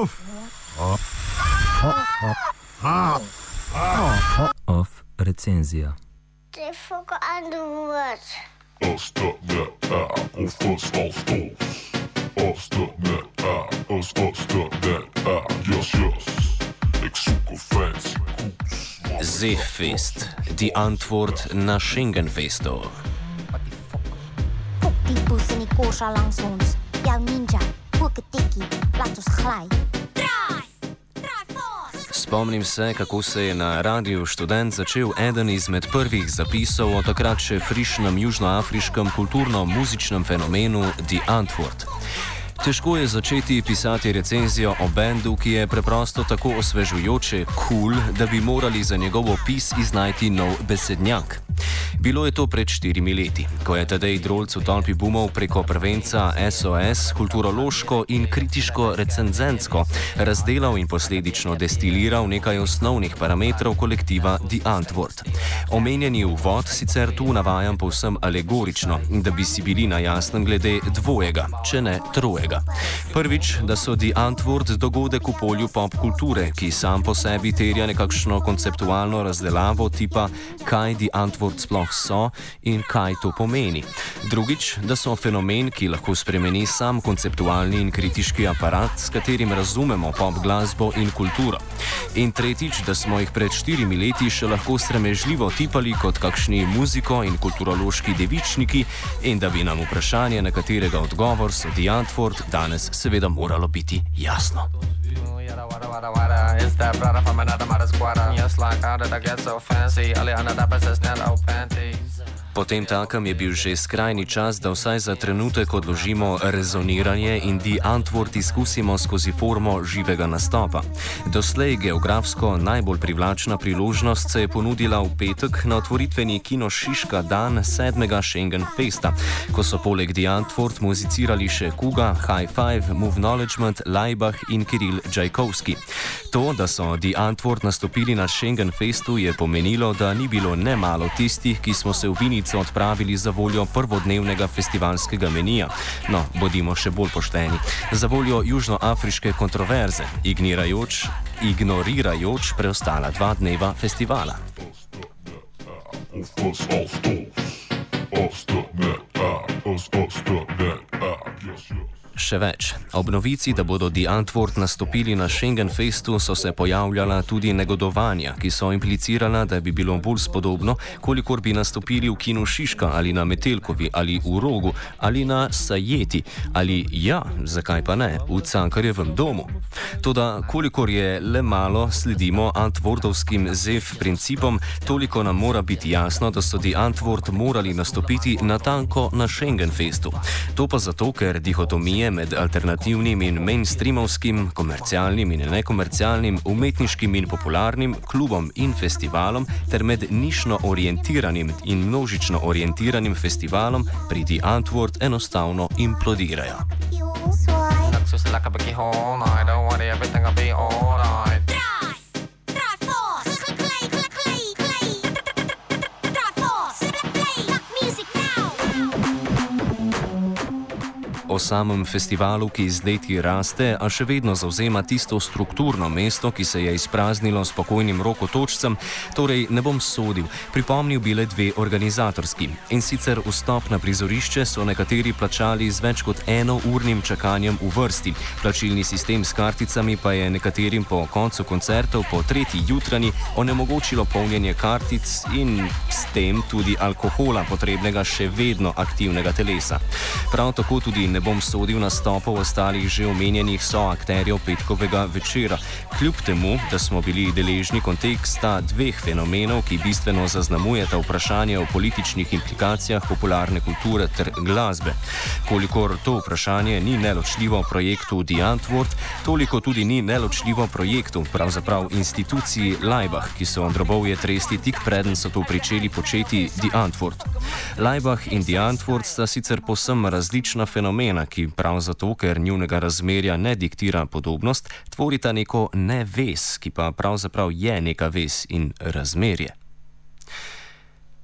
Off recenzija. Zeffest, die Antwort na Schengenfesto. Die bus in die kosha langs ons. Jou ninja, ook 'n tikkie, laat ons gly. Spomnim se, kako se je na Radiu Študent začel eden izmed prvih zapisov o takrat še frišnem južnoafriškem kulturno-muzičnem fenomenu The Antwoord. Težko je začeti pisati recenzijo o bendu, ki je preprosto tako osvežujoče cool, da bi morali za njegov opis iznajti nov besednjak. Bilo je to pred 4 leti, ko je Tadej Drolc v tolpi bumov preko prvenca SOS kulturološko in kritiško-recenzentsko razdelal in posledično destiliral nekaj osnovnih parametrov kolektiva The Antwoord. Omenjeni uvod sicer tu navajam povsem alegorično, da bi si bili na jasnem glede dvojega, če ne trojega. Prvič, da so The Antwoord dogodek v polju pop kulture, ki sam po sebi terja nekakšno konceptualno razdelavo tipa, kaj The Antwoord sploh so in kaj to pomeni. Drugič, da so fenomen, ki lahko spremeni sam konceptualni in kritiški aparat, s katerim razumemo pop glasbo in kulturo. In tretjič, da smo jih pred 4 leti še lahko sramežljivo tipali kot kakšni muziko in kulturološki devičniki in da bi nam vprašanje, na katerega odgovor so The Antwoord, danes seveda moralo biti jasno. Potem takem je bil že skrajni čas, da vsaj za trenutek odložimo rezoniranje in The Antwoord izkusimo skozi formo živega nastopa. Doslej geografsko najbolj privlačna priložnost se je ponudila v petek na otvoritveni Kino Šiška dan 7. Schengenfesta, ko so poleg The Antwoord muzicirali še Kuga, High Five, Move Knowledgement, Laibach in Kiril Džajkovski. To, da so The Antwoord nastopili na Schengenfestu, je pomenilo, da ni bilo nemalo tistih, ki smo se v Vinico odpravili za voljo prvodnevnega festivalskega menija. No, bodimo še bolj pošteni. Za voljo južnoafriške kontroverze, ignorirajoč preostala 2 dneva festivala. Še več. Ob novici, da bodo The Antwoord nastopili na Schengenfestu, so se pojavljala tudi negodovanja, ki so implicirala, da bi bilo bolj spodobno, kolikor bi nastopili v Kinu Šiška ali na Metelkovi ali v Rogu ali na Sajeti ali ja, zakaj pa ne, v Cankarjevem domu. Toda kolikor je le malo sledimo Antwoordovskim ZEF principom, toliko nam mora biti jasno, da so The Antwoord morali nastopiti natanko na Schengenfestu. To pa zato, ker dihotomije med alternativnim in mainstreamovskim, komercialnim in nekomercialnim, umetniškim in popularnim, klubom in festivalom ter med nišno orientiranim in množično orientiranim festivalom pri The Antwoord enostavno implodirajo. O samem festivalu, ki z leti raste, a še vedno zavzema tisto strukturno mesto, ki se je izpraznilo s pokojnim Rokotočcem, torej ne bom sodil, pripomnil bi le 2 organizatorski. In sicer vstop na prizorišče so nekateri plačali z več kot 1-urnim čakanjem v vrsti. Plačilni sistem s karticami pa je nekaterim po koncu koncertov po 3. jutranji onemogočilo polnjenje kartic in s tem tudi alkohola, potrebnega še vedno aktivnega telesa. Prav tako tudi ne bom sodil nastopov ostalih že omenjenih soakterjev petkovega večera. Kljub temu, da smo bili deležni konteksta 2 fenomenov, ki bistveno zaznamujeta vprašanje o političnih implikacijah popularne kulture ter glasbe. Kolikor to vprašanje ni neločljivo projektu The Antwoord, toliko tudi ni neločljivo projektu, pravzaprav instituciji Laibach, ki so drobovje tresti tik preden so to pričeli početi The Antwoord. Laibach in The Antwoord sta sicer povsem različna fenomena, ki prav zato, ker njunega razmerja ne diktira podobnost, tvorita neko nevez, ki pa pravzaprav je neka vez in razmerje.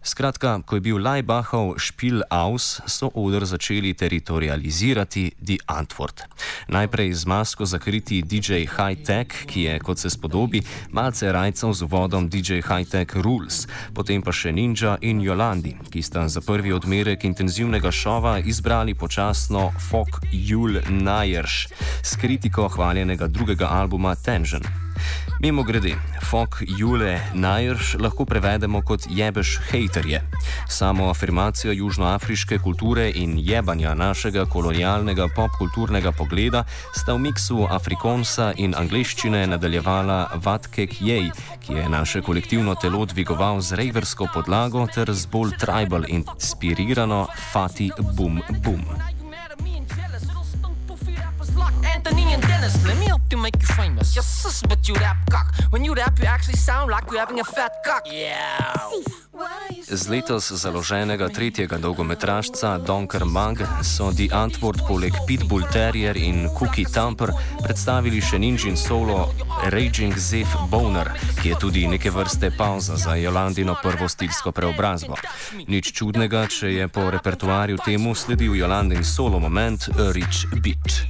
Skratka, ko je bil Laibachov Spiel aus, so oder začeli teritorializirati Die Antwort. Najprej z masko zakriti DJ High-Tech, ki je, kot se spodobi, malce rajcal z uvodom DJ High-Tech Rules, potem pa še Ninja in Yolandi, ki sta za prvi odmerek intenzivnega šova izbrali počasno Fuck Jule Nyers s kritiko hvaljenega drugega albuma Tension. Mimo grede, Fuck Jule Nyers lahko prevedemo kot jebeš hejterje. Samo afirmacijo južnoafriške kulture in jebanja našega kolonialnega popkulturnega pogleda sta v miksu afrikonsa in angleščine nadaljevala Vatke Kjej, ki je naše kolektivno telo dvigoval z rejversko podlago ter z bolj tribal inspirirano Fati Bum Bum. Anthony and Dennis, let me help you make you famous. Your sis, but you rap cock. When you rap, you actually sound like you're having a fat cock. Yeah. Z letos založenega tretjega dolgometražca Donker Mag so Die Antwort poleg Pitbull Terrier in Cookie Thumper predstavili še Ninjin solo Raging Zeph Boner, ki je tudi neke vrste pauza za Yolandino prvo stilsko preobrazbo. Nič čudnega, če je po repertoarju temu sledil Yolandin solo moment Rich Beat.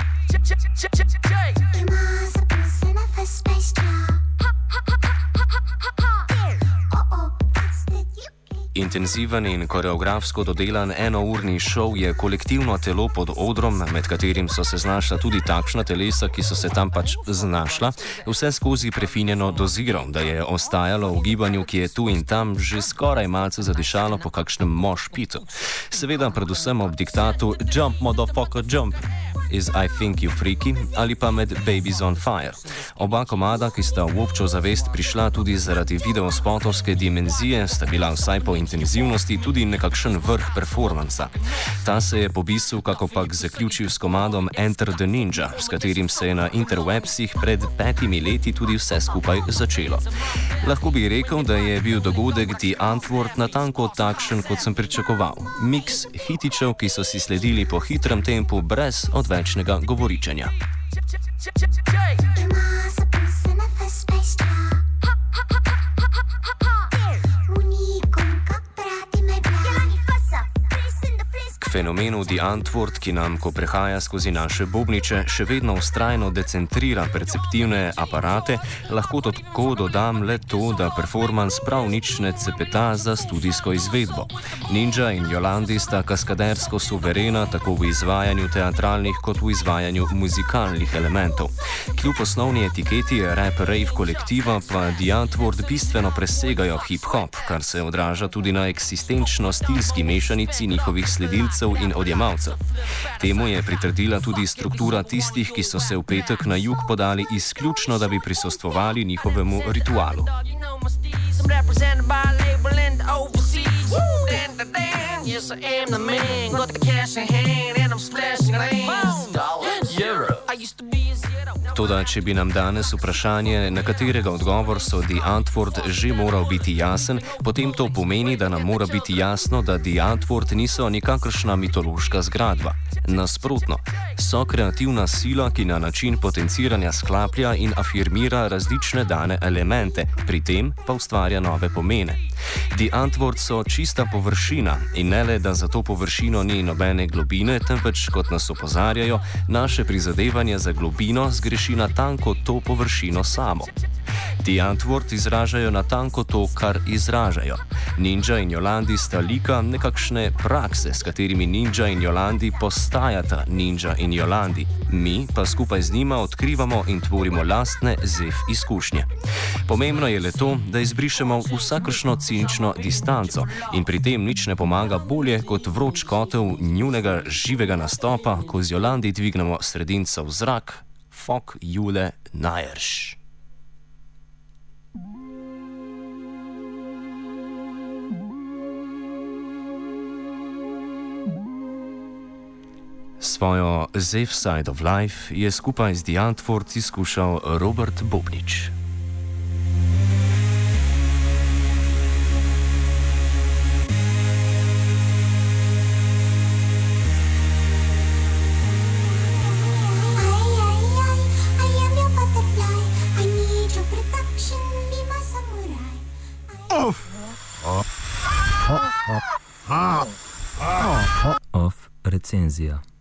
Intenziven in koreografsko dodelan enourni šov je kolektivno telo pod odrom, med katerim so se znašla tudi takšna telesa, ki so se tam pač znašla, vse skozi prefinjeno doziral, da je ostajalo v gibanju, ki je tu in tam že skoraj malce zadišalo po kakšnem moshpitu. Seveda predvsem ob diktatu Jump, motherfucker, jump! Iz I Think You Freaky ali pa med Babies on Fire. Oba komada, ki sta v občo zavest prišla tudi zaradi videospotovske dimenzije, sta bila vsaj po intenzivnosti tudi nekakšen vrh performansa. Ta se je po bisu kakopak zaključil s komadom Enter the Ninja, s katerim se je na interwebsih pred 5 leti tudi vse skupaj začelo. Lahko bi rekel, da je bil dogodek Die Antwort natanko takšen, kot sem pričakoval. Miks hitičev, ki so si sledili po hitrem tempu brez odvečnega govoričenja. Fenomenu Die Antwort, ki nam, ko prehaja skozi naše bobniče, še vedno vztrajno decentrira perceptivne aparate, lahko tako dodam le to, da performans prav nič ne cepeta za studijsko izvedbo. Ninja in Yolandi sta kaskadersko suverena tako v izvajanju teatralnih kot v izvajanju muzikalnih elementov. Kljub osnovni etiketi rap-rave kolektiva pa Die Antwort bistveno presegajo hip-hop, kar se odraža tudi na eksistenčno-stilski mešanici njihovih sledilcev in odjemalcev. Temu je pritrdila tudi struktura tistih, ki so se v petek na jug podali izključno, da bi prisostvovali njihovemu ritualu. Toda, če bi nam danes vprašanje, na katerega odgovor so Die Antwort že moral biti jasen, potem to pomeni, da nam mora biti jasno, da Die Antwort niso nikakršna mitološka zgradba. Nasprotno, so kreativna sila, ki na način potenciranja sklaplja in afirmira različne dane elemente, pri tem pa ustvarja nove pomene. Die Antwort so čista površina in ne le, da za to površino ni nobene globine, temveč, kot nas opozarjajo, naše prizadevanje za globino zgreši natanko to površino samo. Die Antwort izražajo natanko to, kar izražajo. Ninja in Yolandi sta lika nekakšne prakse, s katerimi Ninja in Yolandi postajata Ninja in Yolandi. Mi pa skupaj z njima odkrivamo in tvorimo lastne Zeph izkušnje. Pomembno je le to, da izbrišemo vsakršno cinično distanco in pri tem nič ne pomaga bolje kot vroč kotel njunega živega nastopa, ko z Yolandi dvignemo sredinco v zrak. Fuck Jule Nyers. Svojo Zeph Side of Life je skupaj z Die Antwort izkušal Robert Bobnič. recenzija.